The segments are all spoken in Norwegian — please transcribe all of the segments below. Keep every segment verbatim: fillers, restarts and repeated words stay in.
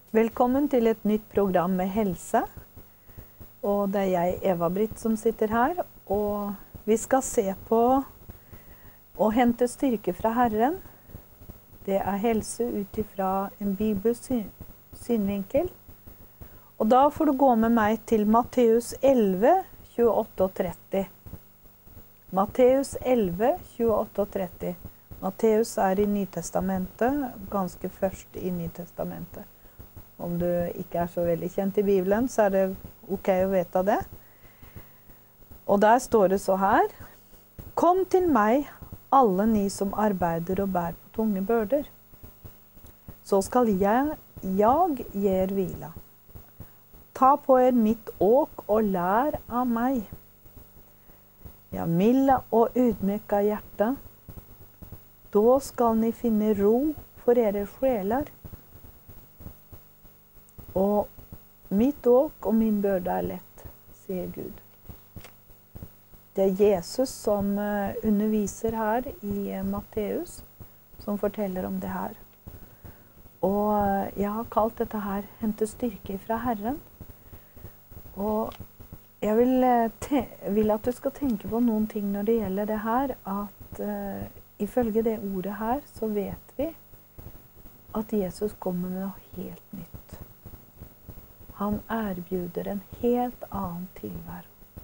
Velkommen til et nytt program med helse. Og det er jeg, Eva-Britt, som sitter her. Og vi skal se på å hente styrke fra Herren. Det er helse ut ifra en bibelsk synvinkel. Og da får du gå med meg til Matteus elleve, tjueåtte og tretti. Matteus elleve, tjueåtte og tretti. Matteus er i Nytestamentet, ganske først i Nytestamentet. Om du ikke er så veldig kjent i Bibelen, så er det ok å vite det. Og der står det så her: Kom til meg, alle ni som arbeider og bærer på tunge byrder. Så skal jeg, jeg gi er hvila. Ta på er mitt åk og lær av meg. Ja, milde og ydmyk av hjerte. Da skal ni finne ro for dere sjeler. Og mitt åk og min byrde er lett, sier Gud. Det er Jesus som underviser her i Matteus, som forteller om det her. Og jeg har kalt dette her «Hente styrke fra Herren». Og jeg vil, vil at du skal tenke på noen ting når det gjelder det her, at uh, ifølge det ordet her, så vet vi at Jesus kommer med noe helt nytt. Han erbjuder en helt annen tilværelse.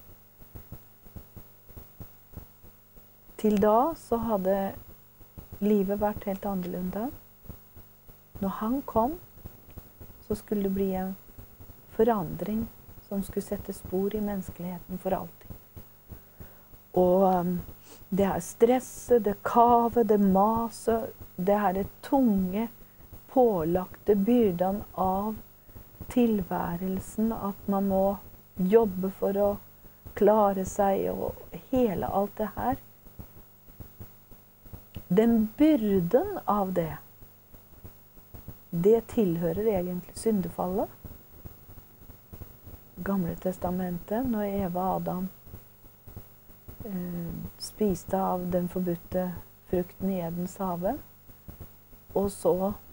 Til da så hadde livet vært helt annerledes. Når han kom, så skulle det bli en forandring som skulle sette spor i menneskeligheten for alltid. Og um, det er stresset, det kavet, det maset, det er det tunge, pålagte byrden av tilværelsen, at man må jobbe for å klare seg, og hele alt det her. Den byrden av det, det tilhører egentlig syndefallet. Gamle testamentet, når Eva og Adam eh, spiste av den forbudte frukten i Edens hage, og så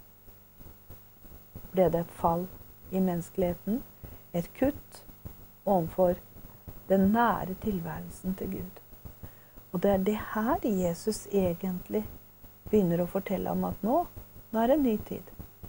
ble det et fall i menneskeligheten, et kutt overfor den nære tilværelsen til Gud. Og det er det her Jesus egentlig begynner å fortelle om at nå, nå er det en ny tid.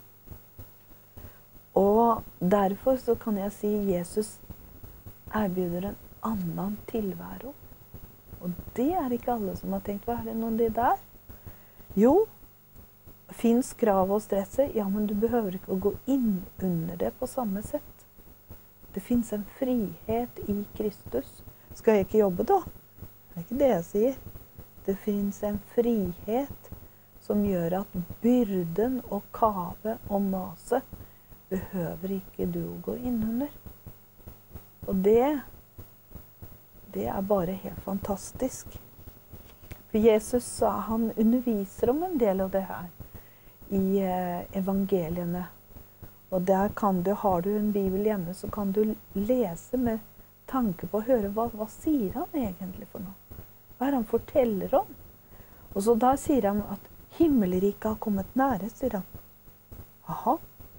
Og derfor så kan jeg si Jesus erbjuder en annen tilvære. Og det er ikke alle som har tenkt, hva er det noen det der? Jo, finnes krav og stresset, ja, men du behøver ikke å gå inn under det på samme sett. Det finnes en frihet i Kristus. Skal jeg ikke jobbe da? Det er ikke det jeg sier. Det finnes en frihet som gjør at byrden og kave og maset behøver ikke du å gå inn under. Og det, det er bare helt fantastisk. For Jesus sa, han underviser om en del av det her i evangeliene. Og der kan du, har du en bibel hjemme, så kan du lese med tanke på å høre, hva, hva sier han egentlig for noe? Hva er han forteller om? Og så da sier han at himmelriket har kommet nære, sier han. Aha.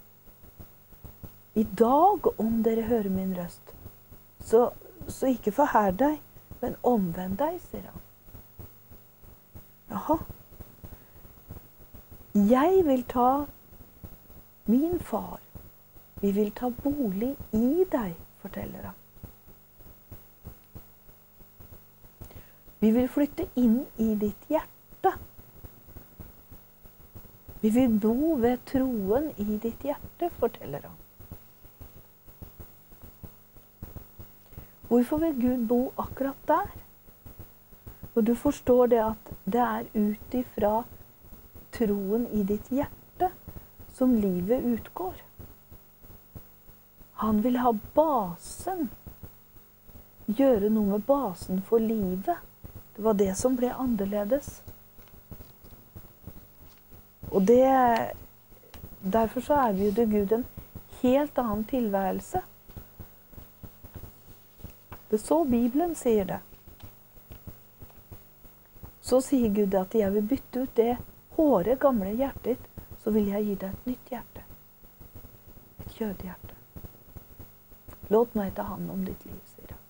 I dag, om dere hører min røst, så, så ikke forhær deg, men omvend deg, sier han. Jaha. Jeg vil ta min far. Vi vil ta bolig i deg, forteller han. Vi vil flytte inn i ditt hjerte. Vi vil bo ved troen i ditt hjerte, forteller han. Hvorfor vil Gud bo akkurat der? Og du forstår det at det er ut ifra troen i ditt hjerte som livet utgår. Han vil ha basen. Gjøre noe med basen for livet. Det var det som ble annerledes. Og det, derfor så erbjuder Gud en helt annen tilværelse. Det er så Bibelen sier det. Så sier Gud at jeg vil bytte ut det hårde gamle hjertet, så vil jeg gi deg et nytt hjerte. kjødhjerte. Låt meg ta hand om ditt liv, sier han.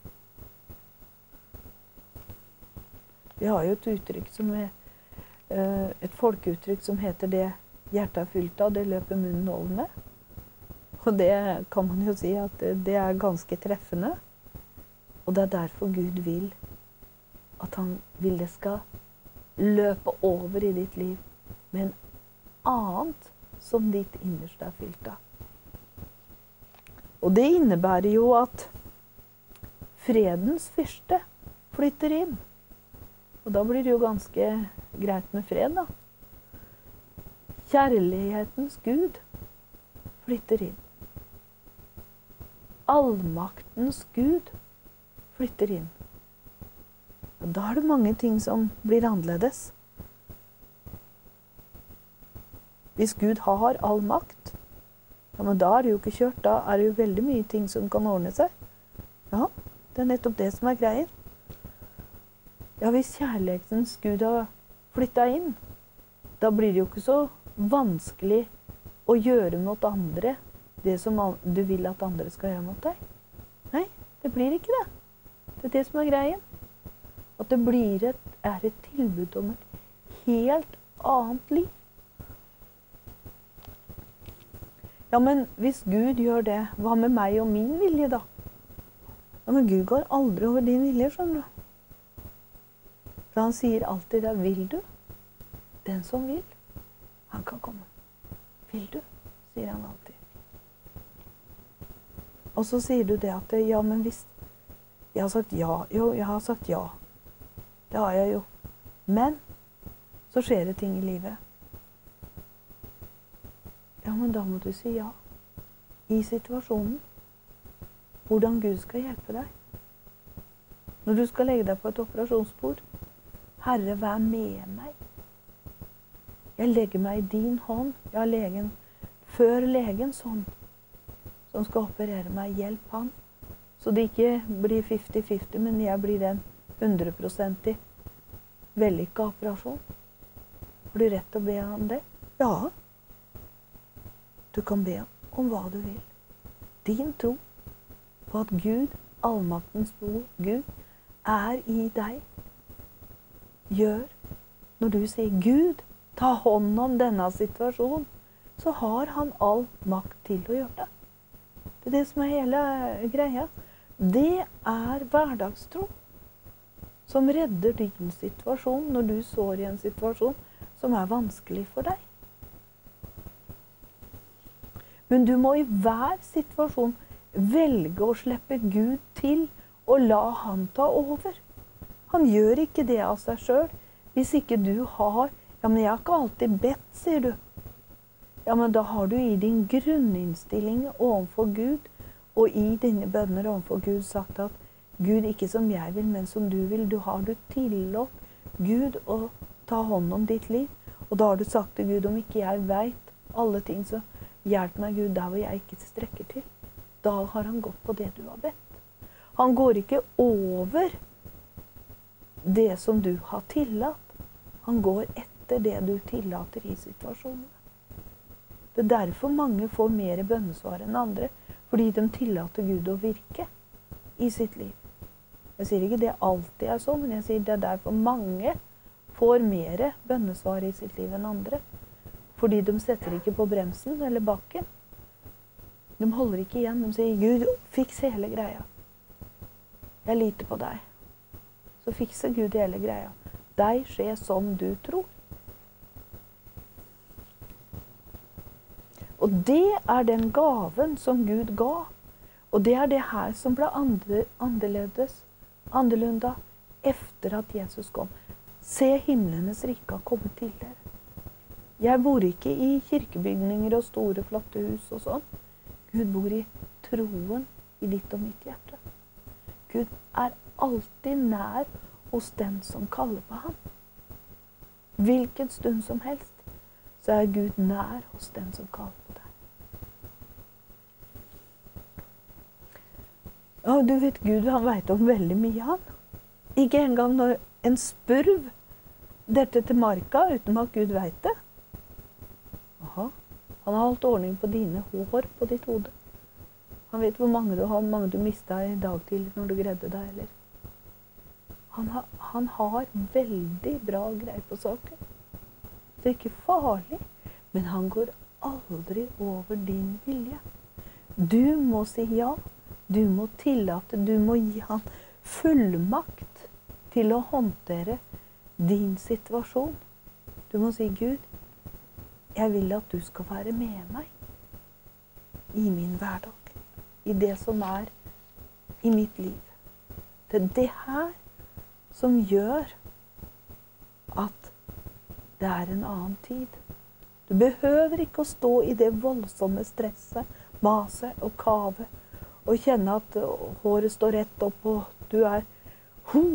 Vi har jo et uttrykk som er, et folkeuttrykk som heter det hjertet er fylt av, det løper munnen over med. Og det kan man jo si at det er ganske treffende. Og det er derfor Gud vil at han vil det skal løpe over i ditt liv med en annet som ditt innerste er fylt av. Og det innebærer jo at fredens fyrste flytter inn. Og da blir det jo ganske greit med fred, da. Kjærlighetens Gud flytter inn. Allmaktens Gud flytter inn. Og da er det mange ting som blir annerledes. Hvis Gud har all makt, ja, men da er det jo ikke kjørt. Da er det jo veldig mye ting som kan ordne seg. Ja, det er nettopp det som er greien. Ja, hvis kjærlighetens Gud har flyttet inn, da blir det jo ikke så vanskelig å gjøre mot andre det som du vil at andre skal gjøre mot deg. Nei, det blir ikke det. Det er det som er greien. At det blir et, er et tilbud om et helt annet liv. Ja, men hvis Gud gjør det, hva med meg og min vilje da? Ja, men Gud går aldri over din vilje, skjønner du. For han sier alltid det, vil du? Den som vil, han kan komme. Vil du? Sier han alltid. Og så sier du det at, ja, men hvis jeg har sagt ja, jo, jeg har sagt ja. Det har jeg jo. Men så skjer det ting i livet. Ja, men da må du si ja. I situasjonen. Hvordan Gud skal hjelpe deg. Når du skal legge deg på et operasjonsbord. Herre, vær med meg. Jeg legger meg i din hånd. Ja, legen. Før legens hånd. Som skal operere meg. Hjelp han. Så det ikke blir femti femti, men jeg blir en hundre prosent vellykket operasjon. Har du rett til å be om det? Ja. Du kan be om hva du vil. Din tro på at Gud, allmaktens Gud, er i deg, gjør, når du sier Gud, ta hånd om denne situasjonen, så har han all makt til å gjøre det. Det er det som er hele greia. Det er hverdagstro som redder din situasjon når du står i en situasjon som er vanskelig for deg. Men du må i hver situasjon velge å slippe Gud til og la han ta over. Han gjør ikke det av seg selv hvis ikke du har, ja, men jeg har ikke alltid bedt, sier du. Ja, men da har du i din grunninnstilling overfor Gud og i dine bønner overfor Gud sagt at Gud, ikke som jeg vil, men som du vil. Du har du tillått Gud å ta hånd om ditt liv. Og da har du sagt til Gud, om ikke jeg vet alle ting, så hjelp meg Gud der hvor jeg ikke strekker til. Da har han gått på det du har bedt. Han går ikke over det som du har tillatt. Han går etter det du tillater i situasjonen. Det er derfor mange får mer bønnesvar enn andre, fordi de tillater Gud å virke i sitt liv. Jeg sier ikke det alltid er sånn, men jeg sier det er derfor mange får mer bønnesvar i sitt liv enn andre. Fordi de setter ikke på bremsen eller bakken. De holder ikke igjen. De sier, Gud, fiks hele greia. Jeg liter på deg. Så fikser Gud hele greia. Deg skjer som du tror. Og det er den gaven som Gud ga. Og det er det her som ble annerledes, annerlunda, efter at Jesus kom. Se himlenes rike komme til dere. Jeg bor ikke i kirkebygninger og store, flotte hus og sånn. Gud bor i troen i ditt og mitt hjerte. Gud er alltid nær hos den som kaller på ham. Hvilken stund som helst, så er Gud nær hos den som kaller på deg. Og du vet, Gud, han vet om veldig mye, han. Ikke engang når en spurv dette til marka, uten at Gud vet det. Aha, han har holdt ordning på dine hår på ditt hode. Han vet hvor mange du har, hvor mange du mistet i dag til når du gredde deg, eller. Han har, han har veldig bra greie på saker. Det er ikke farlig, men han går aldri over din vilje. Du må si ja, du må tillate, du må gi han fullmakt til å håndtere din situasjon. Du må si, Gud, jeg vil at du skal være med meg i min hverdag, i det som er i mitt liv. Det er det her som gjør at det er en annen tid. Du behøver ikke å stå i det voldsomme stresset, maset og kavet, og kjenne at håret står rett opp, og du er ho.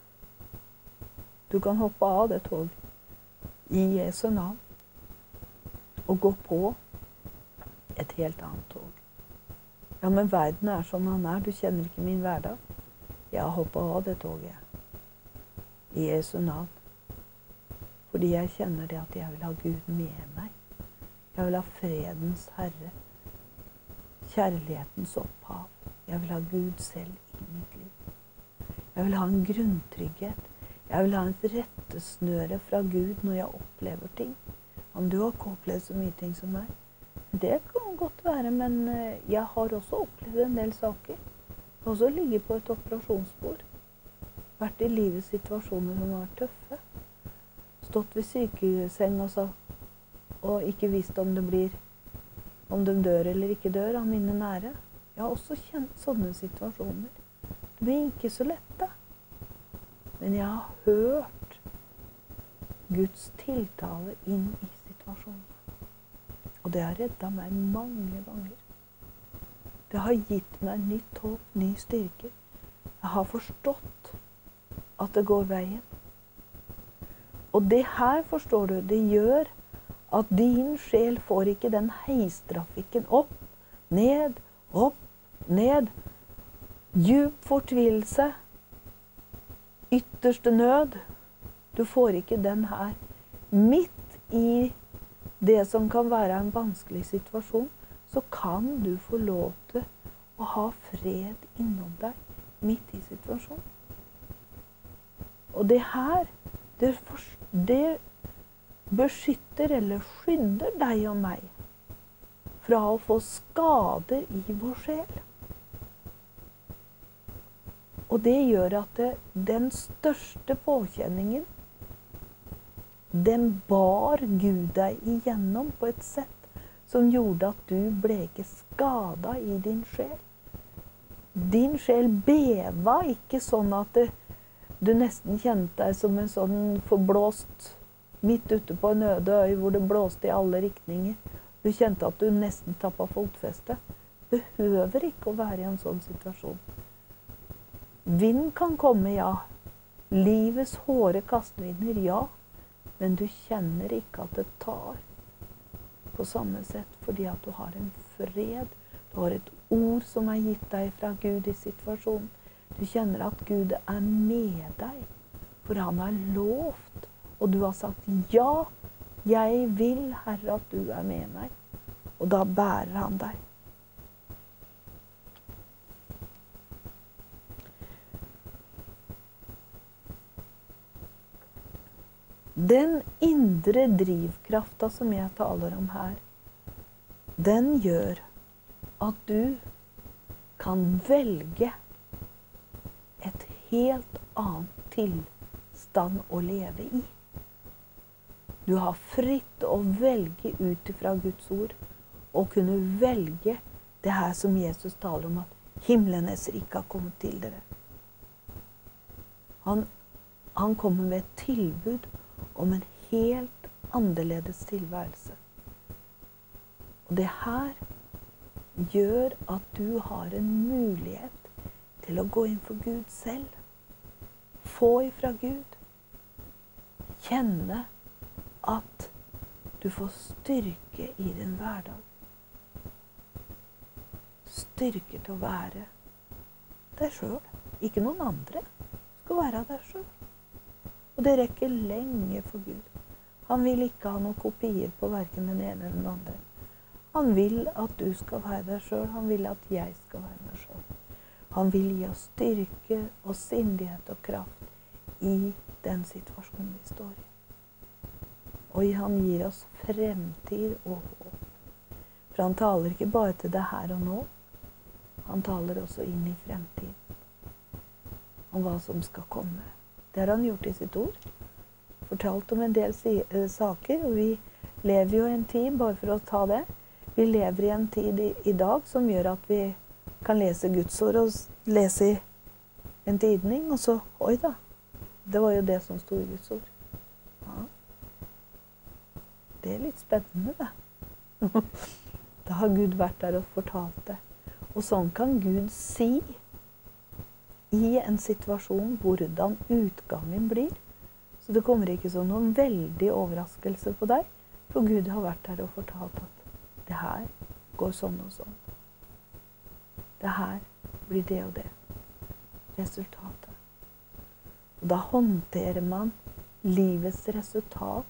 Du kan hoppe av det toget i Jesu navn og gå på et helt annet tog. Ja, men verden er som han er. Du kjenner ikke min hverdag. Jeg hopper av det toget i Jesu navn. Fordi jeg kjenner det at jeg vil ha Gud med meg. Jeg vil ha fredens Herre. Kjærlighetens opphav. Jeg vil ha Gud selv i mitt liv. Jeg vil ha en grunntrygghet. Jeg vil ha en rettesnøre fra Gud når jeg opplever ting. Om du har ikke opplevd så mye ting som meg. Det kan godt være, men jeg har også opplevd en del saker. Jeg har også ligget på et operasjonsbord. Vært i livets situasjoner som var tøffe. Stått ved sykeseng og, så, og ikke visst om det blir, om de dør eller ikke dør av mine nære. Jeg har også kjent sånne situasjoner. Det blir ikke så lett da. Men jeg har hørt Guds tiltale inn i situasjonen. Og det har reddet meg mange ganger. Det har gitt meg nytt håp, ny styrke. Jeg har forstått at det går veien. Og det her, forstår du, det gjør at din sjel får ikke den heistrafikken opp, ned, opp, ned. Djup fortvilelse, ytterste nød. Du får ikke den her. Midt i det som kan være en vanskelig situasjon, så kan du få lov til å ha fred innom deg midt i situasjonen. Og det her, det, det beskytter eller skydder deg og meg fra å få skader i vår sjel. Og det gjør at det, den største påkjenningen, den bar Gud deg igjennom på et sett som gjorde at du ble ikke skadet i din sjel. Din sjel beva ikke sånn at det, du nesten kjente deg som en sånn forblåst midt ute på en øde øy hvor det blåste i alle riktninger. Du kjente at du nesten tappet fotfeste. Behøver ikke å være i en sånn situasjon. Vind kan komme, ja. Livets hårde kastvinder, ja. Men du kjenner ikke at det tar på samme sett, fordi at du har en fred. Du har et ord som er gitt deg fra Gud i situasjonen. Du kjenner at Gud er med deg, for han har lovt. Og du har sagt, ja, jeg vil, Herre, at du er med meg. Og da bærer han deg. Den indre drivkrafta som jeg taler om her, den gjør at du kan velge et helt annet tilstand å leve i. Du har fritt å velge ut fra Guds ord, og kunne velge det her som Jesus taler om, at himlenes rike har kommet til dere. Han, han kommer med et tilbud om en helt annerledes tilværelse. Og det her gjør at du har en mulighet til å gå inn for Gud selv. Få ifra Gud. Kjenne at du får styrke i din hverdag. Styrke til å være deg selv. Ikke noen andre. Du skal være deg selv. Og det rekker lenge for Gud. Han vil ikke ha noen kopier på hverken den ene eller den andre. Han vill att du ska vara dig själv. Han vill att jag ska vara mig själv. Han vill ge oss styrke och sindighet och kraft i den situation vi står i. Och han ger oss framtid och hopp. För han talar inte bara till det här och nu. Han talar också in i framtiden. Om vad som ska komma. Det har han gjort i sitt ord. Fortalt om en del saker. Och vi lever ju i en tid, bara för att ta det. Vi lever i en tid i, idag som gör att vi kan läsa Guds ord och läsa i en tidning. Och så, oj då. Det var ju det som stod i Guds ord. Ja. Det är lite spännande det. Då har Gud varit där och fortalt det. Och sån kan Gud si i en situation hvordan utgången blir. Så det kommer inte som någon väldig överraskelse på dig. För Gud har varit där och fortalt att det här går sån och sån. Det här blir det och det. Resultatet. Och då hanterar man livets resultat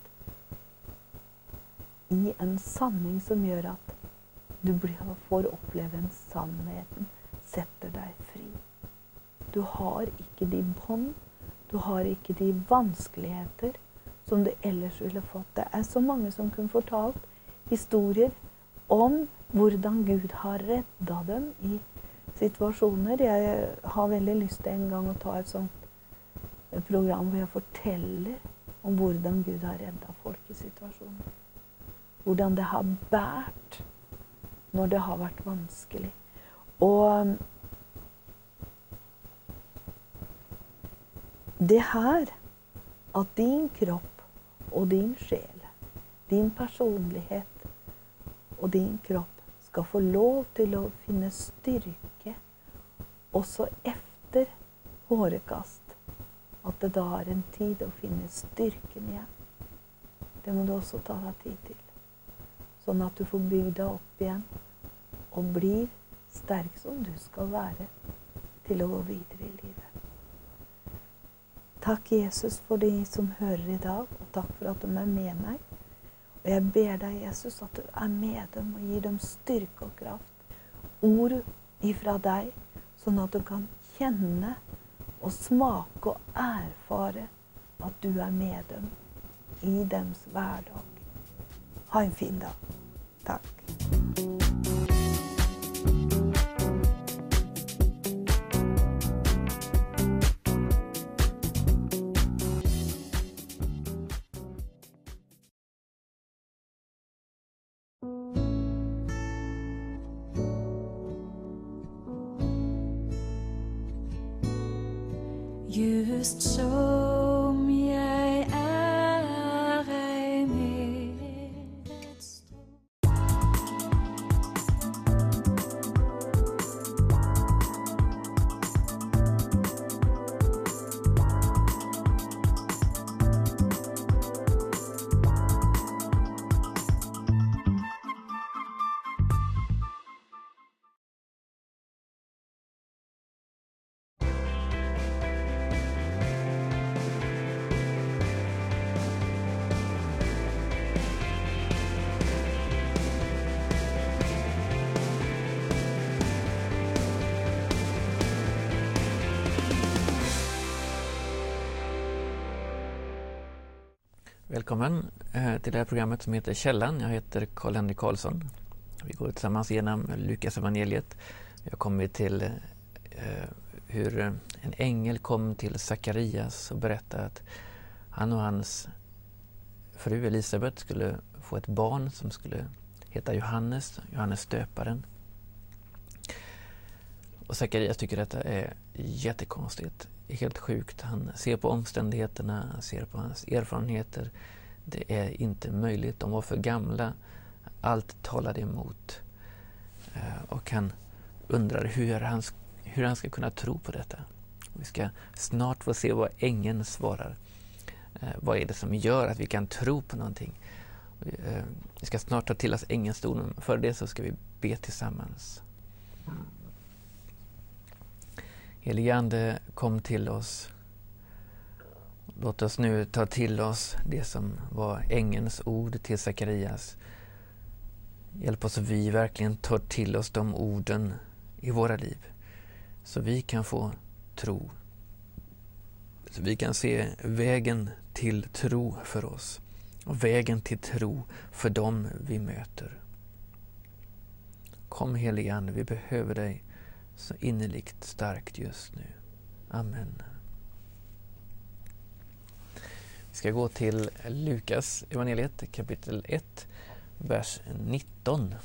i en sanning som gör att du får uppleva en sannheten, sätter dig fri. Du har inte de bånd, du har inte de vanskeligheter som du ellers ville fått. Det är så många som kan fortalt historier om hvordan Gud har räddat dem i situationer. Jag har väldigt lust en gång att ta ett sånt program där jag fortäller om hvordan Gud har räddat folk i situationer. Hvordan det har bärt när det har varit vanskligt. Och det här att din kropp och din själ, din personlighet och din kropp ska få lov till att finna styrka också efter hårekast. Att det då har en tid att finna styrkan igen. Det må du också ta dig tid till. Så att du får bygga upp igen och blir stark som du ska vara till att gå vidare i livet. Tack Jesus för de som hör idag och tack för att de är med mig. Och jag ber dig Jesus att du är med dem och ger dem styrka och kraft. Ord ifrån dig så att de kan känna och smaka och erfara att du är med dem i deras vardag. Ha en fin dag. Tack. Just som jag är ej medstå. Välkommen till det här programmet som heter Källan. Jag heter Karl-Henrik Karlsson. Vi går tillsammans igenom Lukas evangeliet. Vi har kommit till eh, hur en ängel kom till Sakarias och berättade att han och hans fru Elisabet skulle få ett barn som skulle heta Johannes, Johannes döparen. Och Sakarias tycker detta är jättekonstigt. Helt sjukt. Han ser på omständigheterna, han ser på hans erfarenheter. Det är inte möjligt. De var för gamla. Allt talade emot. Och han undrar hur han, hur han ska kunna tro på detta. Vi ska snart få se vad ängeln svarar. Vad är det som gör att vi kan tro på någonting? Vi ska snart ta till oss ängelns ord. För det så ska vi be tillsammans. Helige Ande, kom till oss. Låt oss nu ta till oss det som var ängelns ord till Sakarias. Hjälp oss så vi verkligen tar till oss de orden i våra liv. Så vi kan få tro. Så vi kan se vägen till tro för oss. Och vägen till tro för dem vi möter. Kom helige Ande, vi behöver dig så innerligt starkt just nu. Amen. Vi ska gå till Lukas evangeliet kapitel ett, vers nitton.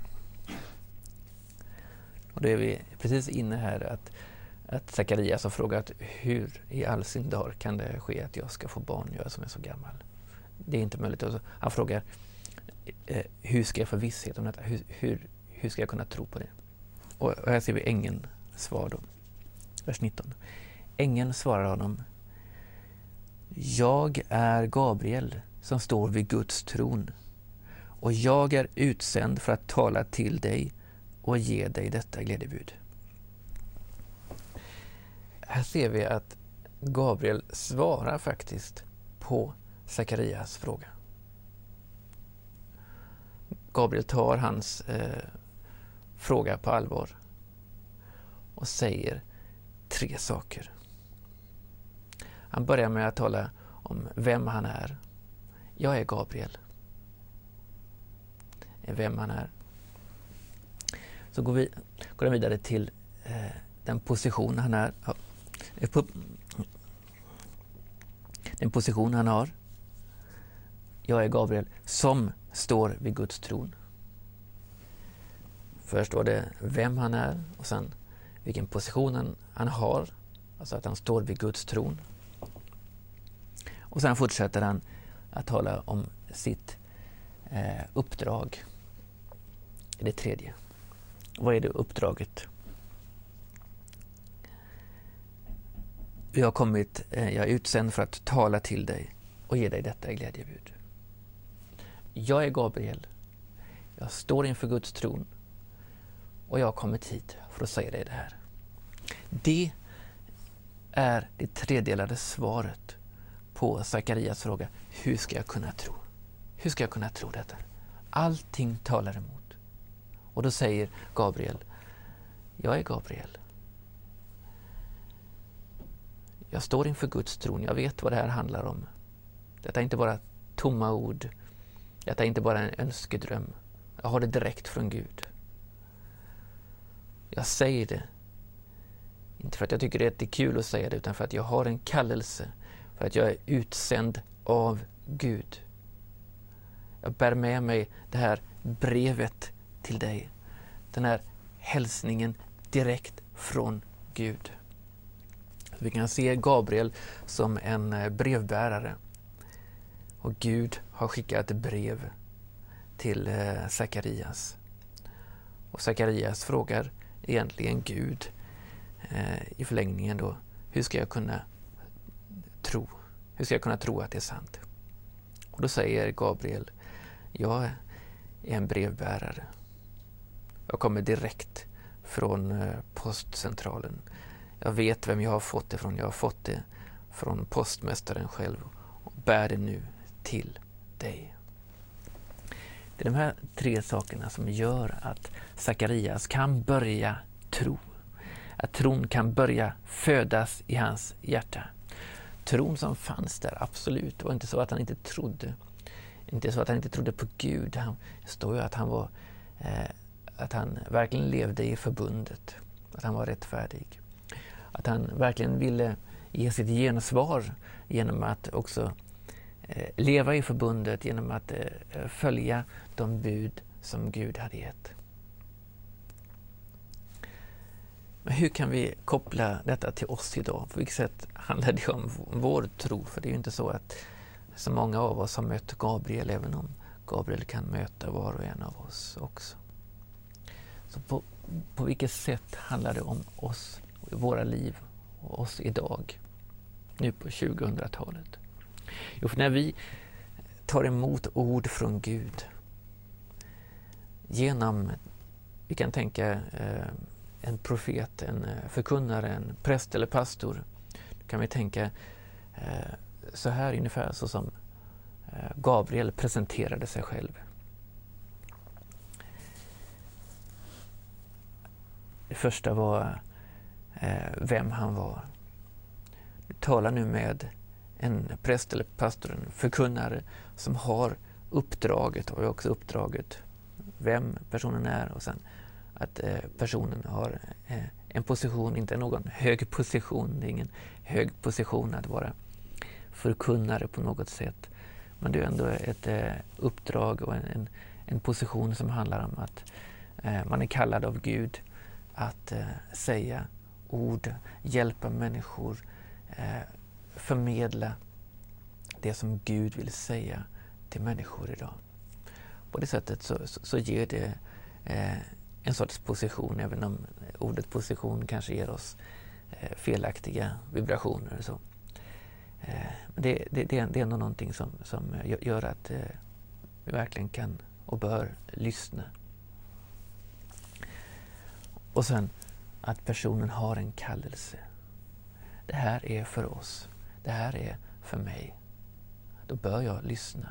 Och då är vi precis inne här att, att Sakarias har frågat hur i all sin dag kan det ske att jag ska få barn, jag som är så gammal. Det är inte möjligt. Han frågar eh, hur ska jag få visshet om detta? Hur, hur, hur ska jag kunna tro på det? Och, och här ser vi ängeln svar då. Vers nitton. Ängeln svarar honom: jag är Gabriel som står vid Guds tron, och jag är utsänd för att tala till dig och ge dig detta glädjebud. Här ser vi att Gabriel svarar faktiskt på Sakarias fråga. Gabriel tar hans eh, fråga på allvar och säger tre saker. Han börjar med att tala om vem han är. Jag är Gabriel. Vem han är. Så går vi går han vidare till eh, den position han är. Ja, den position han har. Jag är Gabriel som står vid Guds tron. Först står det vem han är och sen vilken position han, han har. Alltså att han står vid Guds tron. Och sen fortsätter han att tala om sitt eh, uppdrag. Det tredje. Vad är det uppdraget? Jag har kommit, eh, jag är utsänd för att tala till dig och ge dig detta glädjebud. Jag är Gabriel. Jag står inför Guds tron och jag har kommit hit för att säga dig det här. Det är det tredelade svaret på Sakarias fråga: hur ska jag kunna tro? Hur ska jag kunna tro detta? Allting talar emot. Och då säger Gabriel: jag är Gabriel. Jag står inför Guds tron. Jag vet vad det här handlar om. Detta är inte bara tomma ord. Detta är inte bara en önskedröm. Jag har det direkt från Gud. Jag säger det. Inte för att jag tycker det är kul att säga det, utan för att jag har en kallelse. För att jag är utsänd av Gud. Jag bär med mig det här brevet till dig. Den här hälsningen direkt från Gud. Vi kan se Gabriel som en brevbärare. Och Gud har skickat ett brev till eh, Sakarias. Och Sakarias frågar egentligen Gud eh, i förlängningen då: hur ska jag kunna tro? Hur ska jag kunna tro att det är sant? Och då säger Gabriel: jag är en brevbärare. Jag kommer direkt från eh, postcentralen. Jag vet vem jag har fått det från. Jag har fått det från postmästaren själv och bär det nu till dig. Det är de här tre sakerna som gör att Sakarias kan börja tro. Att tron kan börja födas i hans hjärta. Tron som fanns där, absolut. Det var inte så att han inte trodde. Inte så att han inte trodde på Gud. Han står ju att han var eh, att han verkligen levde i förbundet. Att han var rättfärdig. Att han verkligen ville ge sitt gensvar genom att också eh, leva i förbundet, genom att eh, följa de bud som Gud hade gett. Men hur kan vi koppla detta till oss idag? På vilket sätt handlar det om vår tro? För det är ju inte så att så många av oss har mött Gabriel, även om Gabriel kan möta var och en av oss också. Så på, på vilket sätt handlar det om oss, våra liv och oss idag, nu på tjugohundratalet? Jo, för när vi tar emot ord från Gud genom, vi kan tänka eh, en profet, en förkunnare, en präst eller pastor, då kan vi tänka eh, så här ungefär, så som eh, Gabriel presenterade sig själv. första var eh, vem han var. Du talar nu med en präst eller pastor, en förkunnare som har uppdraget, och också uppdraget vem personen är, och sen att eh, personen har eh, en position, inte någon hög position, det är ingen hög position att vara förkunnare på något sätt, men det är ändå ett eh, uppdrag och en, en, en position som handlar om att eh, man är kallad av Gud att eh, säga ord, hjälpa människor, eh, förmedla det som Gud vill säga till människor idag. På det sättet så, så, så ger det eh, en sorts position, även om ordet position kanske ger oss eh, felaktiga vibrationer. Så. Eh, men det, det, det, är, det är ändå någonting som, som gör att eh, vi verkligen kan och bör lyssna. Och sen att personen har en kallelse. Det här är för oss. Det här är för mig. Då bör jag lyssna.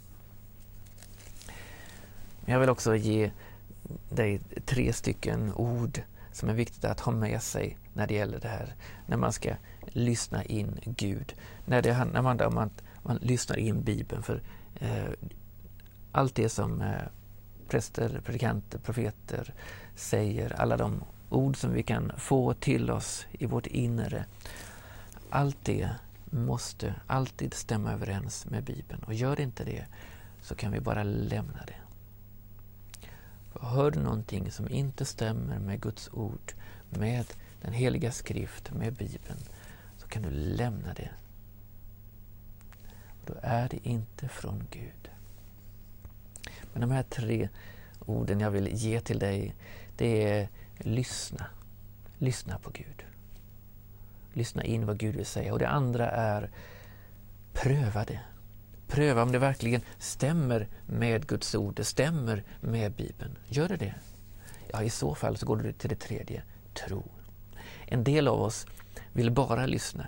Men jag vill också ge dig tre stycken ord som är viktigt att ha med sig när det gäller det här. När man ska lyssna in Gud. När, det, när man, man, man lyssnar in Bibeln. För eh, allt det som eh, präster, predikanter, profeter säger, alla de ord som vi kan få till oss i vårt inre, allt det måste alltid stämma överens med Bibeln. Och gör det inte det, så kan vi bara lämna det. Och hör du någonting som inte stämmer med Guds ord, med den heliga skrift, med Bibeln, så kan du lämna det. Och då är det inte från Gud. Men de här tre orden jag vill ge till dig, det är lyssna. Lyssna på Gud. Lyssna in vad Gud vill säga. Och det andra är pröva det. Pröva om det verkligen stämmer med Guds ord, det stämmer med Bibeln. Gör det det? Ja, i så fall så går du till det tredje, tro. En del av oss vill bara lyssna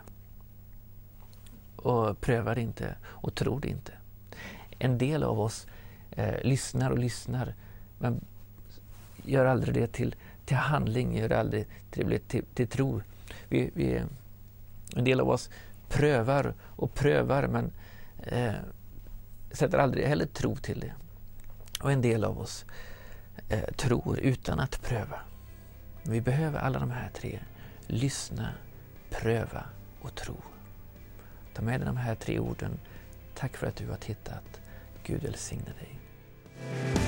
och prövar inte och tror inte. En del av oss eh, lyssnar och lyssnar, men gör aldrig det till, till handling, gör aldrig till, till, till tro. Vi, vi, en del av oss prövar och prövar, men eh, sätter aldrig heller tro till det. Och en del av oss eh, tror utan att pröva. Vi behöver alla de här tre. Lyssna, pröva och tro. Ta med dig de här tre orden. Tack för att du har tittat. Gud välsigne dig.